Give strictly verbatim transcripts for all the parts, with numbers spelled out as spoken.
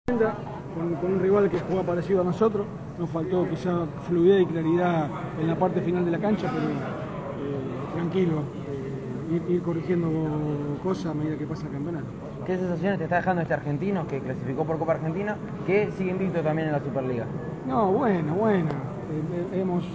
Con, con un rival que juega parecido a nosotros, nos faltó quizá fluidez y claridad en la parte final de la cancha, pero eh, tranquilo, eh, ir, ir corrigiendo cosas a medida que pasa el campeonato. ¿Qué sensaciones te está dejando este argentino que clasificó por Copa Argentina, que sigue invicto también en la Superliga? No, buena, buena. Eh, hemos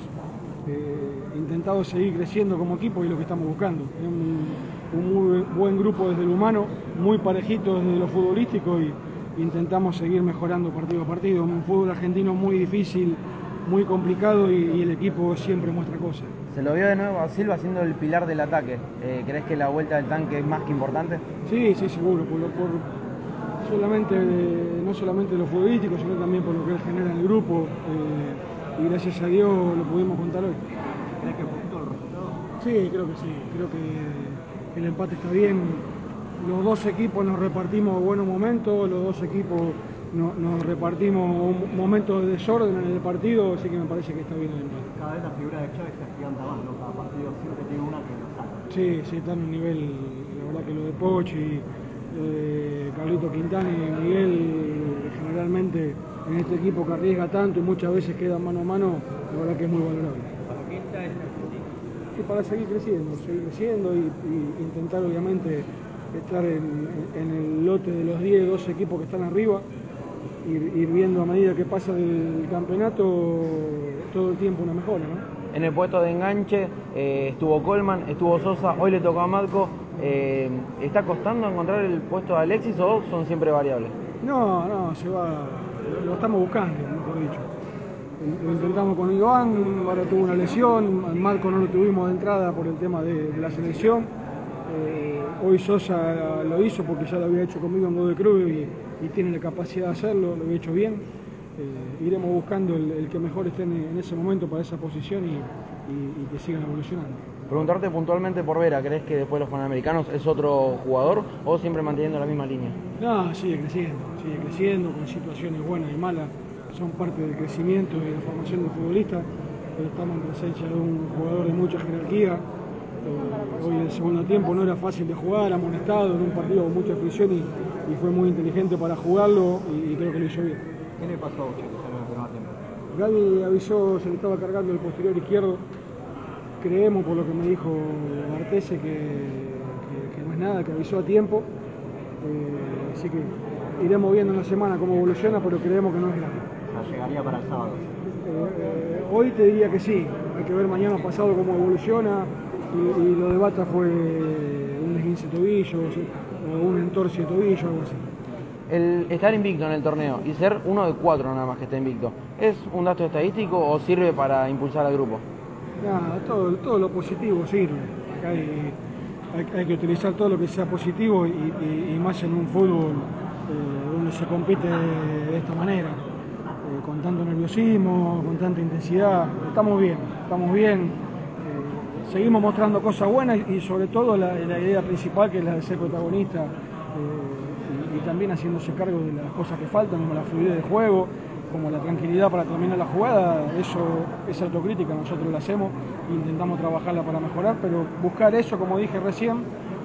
eh, intentado seguir creciendo como equipo y lo que estamos buscando. Es un, un muy buen grupo desde lo humano, muy parejito desde lo futbolístico y intentamos seguir mejorando partido a partido. Un fútbol argentino muy difícil, muy complicado y, y el equipo siempre muestra cosas. Se lo vio de nuevo a Silva siendo el pilar del ataque. Eh, ¿Crees que la vuelta del tanque es más que importante? Sí, sí, seguro. Por, por solamente, no solamente lo futbolístico, sino también por lo que él genera en el grupo. Eh, y gracias a Dios lo pudimos contar hoy. ¿Crees que justo el resultado? Sí, creo que sí. Creo que el empate está bien. Los dos equipos nos repartimos buenos momentos, los dos equipos no, nos repartimos momentos de desorden en el partido, así que me parece que está bien el empate. Cada vez la figura de Chávez se agiganta más, ¿no? Cada partido siempre tiene una que lo saca. Sí, sí, está en un nivel, la verdad que lo de Pochi, lo de Carlito Quintana y Miguel, generalmente en este equipo que arriesga tanto y muchas veces queda mano a mano, la verdad que es muy valorable. ¿Para qué está este Argentina? Y para seguir creciendo, seguir creciendo y, y intentar obviamente estar en, en el lote de los diez, doce equipos que están arriba, ir, ir viendo a medida que pasa el campeonato todo el tiempo una mejora, ¿no? En el puesto de enganche eh, estuvo Colman, estuvo Sosa, hoy le tocó a Marco. Eh, ¿Está costando encontrar el puesto de Alexis o son siempre variables? No, no, se va, lo, lo estamos buscando, mejor dicho. Lo intentamos con Iván, ahora tuvo una lesión, Marco no lo tuvimos de entrada por el tema de, de la selección. Eh, hoy Sosa lo hizo porque ya lo había hecho conmigo en Godoy Cruz y, y tiene la capacidad de hacerlo, lo había hecho bien. Eh, iremos buscando el, el que mejor esté en, en ese momento para esa posición y, y, y que sigan evolucionando. Preguntarte puntualmente por Vera, ¿crees que después de los Panamericanos es otro jugador o siempre manteniendo la misma línea? No, sigue creciendo, sigue creciendo con situaciones buenas y malas, son parte del crecimiento y de la formación del futbolista, pero estamos en presencia de un jugador de mucha jerarquía. Eh, hoy en el segundo tiempo no era fácil de jugar, amonestado en un partido con mucha fricción y, y fue muy inteligente para jugarlo y, y creo que lo hizo bien. ¿Qué le pasó a Uche que salió en el primer tiempo? Gaby avisó, se le estaba cargando el posterior izquierdo. Creemos, por lo que me dijo Bartese, que, que, que no es nada, que avisó a tiempo. Eh, así que iremos viendo en la semana cómo evoluciona, pero creemos que no es grave. O sea, llegaría para el sábado. Eh, eh, hoy te diría que sí, hay que ver mañana pasado cómo evoluciona. Y, y lo de Bata fue un esguince de tobillo o un entorce de tobillo, algo así. El estar invicto en el torneo y ser uno de cuatro nada más que esté invicto, ¿es un dato estadístico o sirve para impulsar al grupo? Nada, todo, todo lo positivo sirve. Acá hay, hay, hay que utilizar todo lo que sea positivo y, y, y más en un fútbol eh, donde se compite de, de esta manera, eh, con tanto nerviosismo, con tanta intensidad. Estamos bien, estamos bien. Eh, seguimos mostrando cosas buenas y sobre todo la, la idea principal que es la de ser protagonista eh, y, y también haciéndose cargo de las cosas que faltan, como la fluidez de juego, como la tranquilidad para terminar la jugada. Eso, esa autocrítica nosotros la hacemos e intentamos trabajarla para mejorar, pero buscar eso, como dije recién,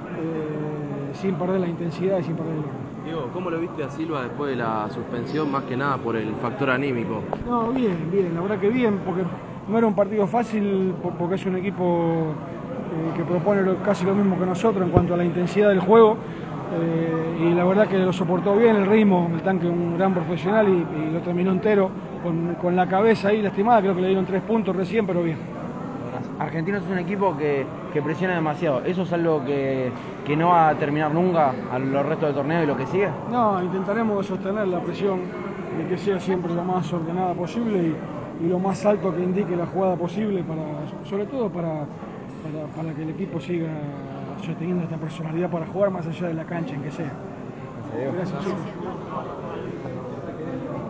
eh, sin perder la intensidad y sin perder el orden. Diego, ¿cómo lo viste a Silva después de la suspensión, más que nada por el factor anímico? No, bien, bien, la verdad que bien, porque no era un partido fácil, porque es un equipo eh, que propone lo, casi lo mismo que nosotros en cuanto a la intensidad del juego. Eh, y la verdad que lo soportó bien el ritmo, el tanque un gran profesional y, y lo terminó entero con, con la cabeza ahí lastimada, creo que le dieron tres puntos recién, pero bien. Argentinos es un equipo que, que presiona demasiado, ¿eso es algo que, que no va a terminar nunca a lo resto del torneo y lo que sigue? No, intentaremos sostener la presión de que sea siempre lo más ordenada posible y, y lo más alto que indique la jugada posible, para, sobre todo para, para, para que el equipo siga sosteniendo esta personalidad para jugar más allá de la cancha en que sea. Gracias, Diego. Gracias, chicos.